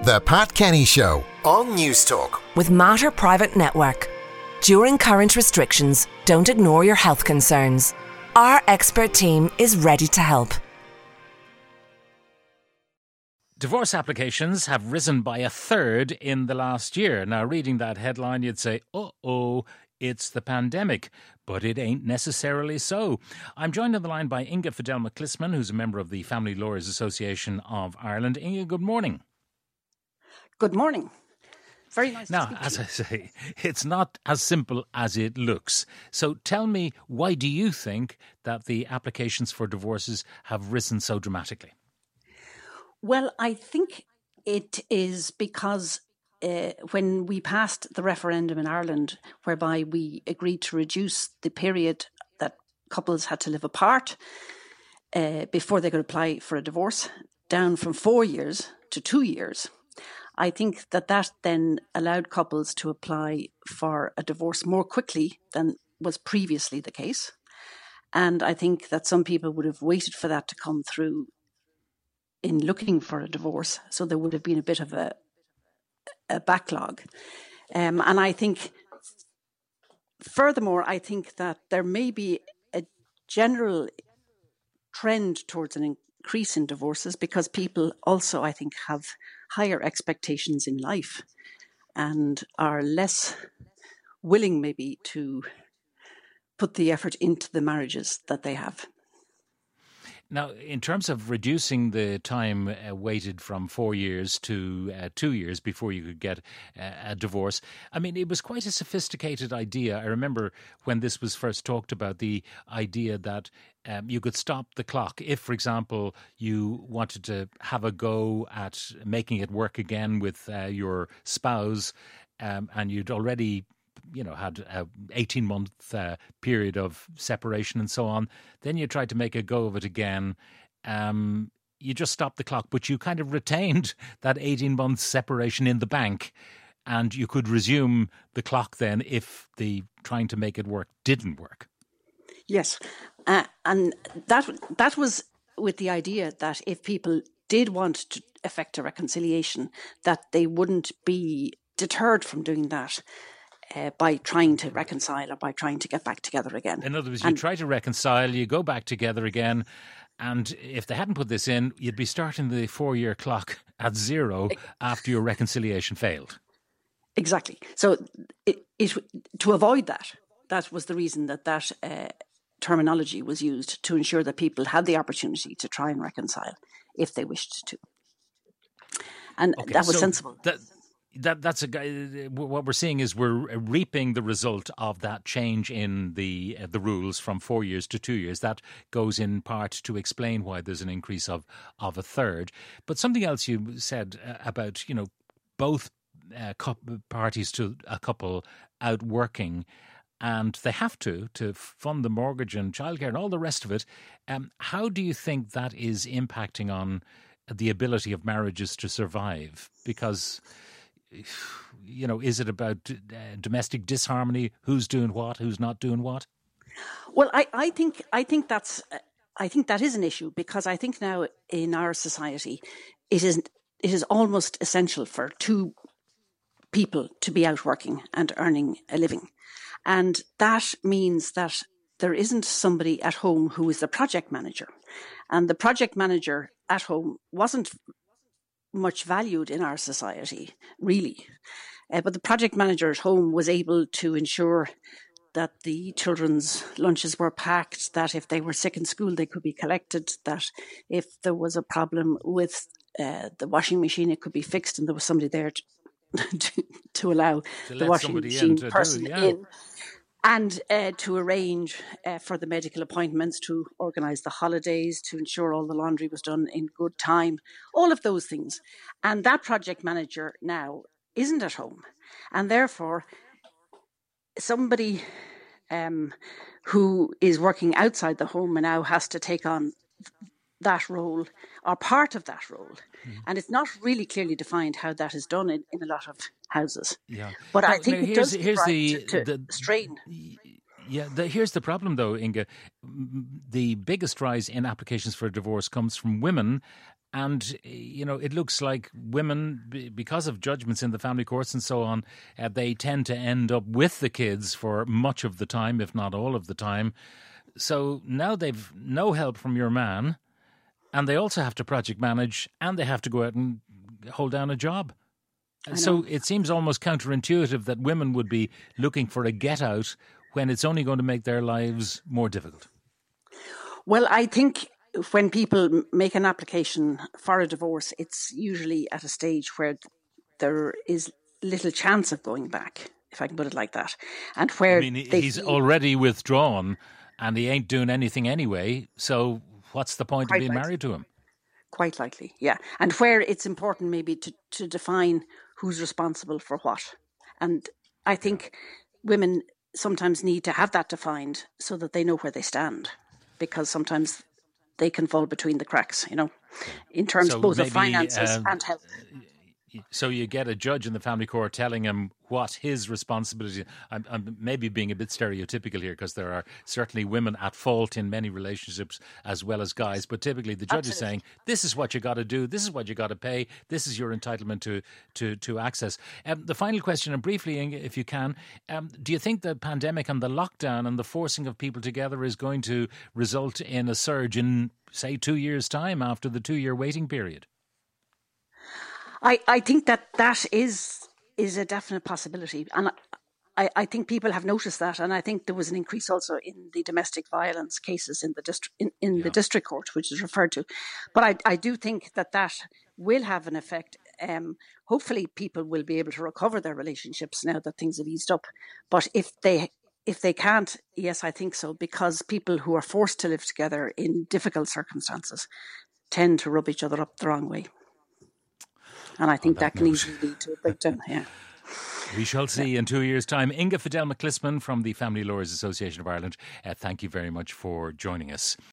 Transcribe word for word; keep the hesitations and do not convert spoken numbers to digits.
The Pat Kenny Show on News Talk. With Mater Private Network. During current restrictions, don't ignore your health concerns. Our expert team is ready to help. Divorce applications have risen by a third in the last year. Now, reading that headline, you'd say, uh-oh, it's the pandemic. But it ain't necessarily so. I'm joined on the line by Inga Fidel-McCliskman, who's a member of the Family Lawyers Association of Ireland. Inga, good morning. Good morning. Very nice now, to speak as to you. I say, it's not as simple as it looks. So tell me, why do you think that the applications for divorces have risen so dramatically? Well, I think it is because uh, when we passed the referendum in Ireland, whereby we agreed to reduce the period that couples had to live apart uh, before they could apply for a divorce, down from four years to two years, I think that that then allowed couples to apply for a divorce more quickly than was previously the case. And I think that some people would have waited for that to come through in looking for a divorce. So there would have been a bit of a, a backlog. Um, and I think, furthermore, I think that there may be a general trend towards an increase in divorces because people also, I think, have higher expectations in life and are less willing maybe to put the effort into the marriages that they have. Now, in terms of reducing the time uh, waited from four years to uh, two years before you could get uh, a divorce, I mean, it was quite a sophisticated idea. I remember when this was first talked about, the idea that um, you could stop the clock. If, for example, you wanted to have a go at making it work again with uh, your spouse um, and you'd already you know, had a eighteen month uh, period of separation and so on. Then you tried to make a go of it again. Um, you just stopped the clock, but you kind of retained that eighteen month separation in the bank, and you could resume the clock then if the trying to make it work didn't work. Yes, uh, and that that was with the idea that if people did want to effect a reconciliation, that they wouldn't be deterred from doing that Uh, by trying to reconcile or by trying to get back together again. In other words, you and, try to reconcile, you go back together again, and if they hadn't put this in, you'd be starting the four-year clock at zero after your reconciliation failed. Exactly. So it, it, to avoid that, that was the reason that that uh, terminology was used, to ensure that people had the opportunity to try and reconcile if they wished to. And okay, that was so sensible. That, That that's a what we're seeing is we're reaping the result of that change in the uh, the rules from four years to two years. That goes in part to explain why there's an increase of of a third. But something else you said uh, about you know both uh, parties to a couple out working, and they have to to fund the mortgage and childcare and all the rest of it. Um, how do you think that is impacting on the ability of marriages to survive? Because you know, is it about uh, domestic disharmony? Who's doing what? Who's not doing what? Well, I, I think I think that's I think that is an issue, because I think now in our society, it is it is almost essential for two people to be out working and earning a living, and that means that there isn't somebody at home who is the project manager, and the project manager at home wasn't much valued in our society, really. Uh, but the project manager at home was able to ensure that the children's lunches were packed, that if they were sick in school, they could be collected, that if there was a problem with uh, the washing machine, it could be fixed, and there was somebody there to, to, to allow to the washing machine in person do, yeah. in. And uh, to arrange uh, for the medical appointments, to organise the holidays, to ensure all the laundry was done in good time, all of those things. And that project manager now isn't at home. And therefore, somebody um, who is working outside the home now has to take on that role, or part of that role. Mm. And it's not really clearly defined how that is done in, in a lot of houses. Yeah. But now, I think now, it does here's the, to, to the strain. Yeah, the, here's the problem, though, Inga. The biggest rise in applications for divorce comes from women And, you know, it looks like women, because of judgments in the family courts and so on, uh, they tend to end up with the kids for much of the time, if not all of the time. So now they've no help from your man, and they also have to project manage, and they have to go out and hold down a job. So it seems almost counterintuitive that women would be looking for a get out when it's only going to make their lives more difficult. Well, I think when people make an application for a divorce, it's usually at a stage where there is little chance of going back, if I can put it like that. And where I mean, they he's feel, already withdrawn and he ain't doing anything anyway. So what's the point of being likely. married to him? Quite likely, yeah. And where it's important maybe to, to define who's responsible for what. And I think women sometimes need to have that defined so that they know where they stand, because sometimes they can fall between the cracks, you know, in terms So both maybe, of finances uh, and health. So you get a judge in the family court telling him what his responsibility. I'm, I'm maybe being a bit stereotypical here, because there are certainly women at fault in many relationships as well as guys. But typically the judge Absolutely. is saying, this is what you got to do. This is what you got to pay. This is your entitlement to to, to access. Um, the final question, and briefly, Inge, if you can, um, do you think the pandemic and the lockdown and the forcing of people together is going to result in a surge in, say, two years' time after the two-year waiting period? I, I think that that is is a definite possibility. And I, I think people have noticed that. And I think there was an increase also in the domestic violence cases in the district in, in yeah. the district court, which is referred to. But I, I do think that that will have an effect. Um, hopefully people will be able to recover their relationships now that things have eased up. But if they if they can't, yes, I think so, because people who are forced to live together in difficult circumstances tend to rub each other up the wrong way. And I think that, that can note. easily lead to a breakdown, yeah. We shall see yeah. in two years' time. Inge Fidel McCliskman from the Family Lawyers Association of Ireland, uh, thank you very much for joining us.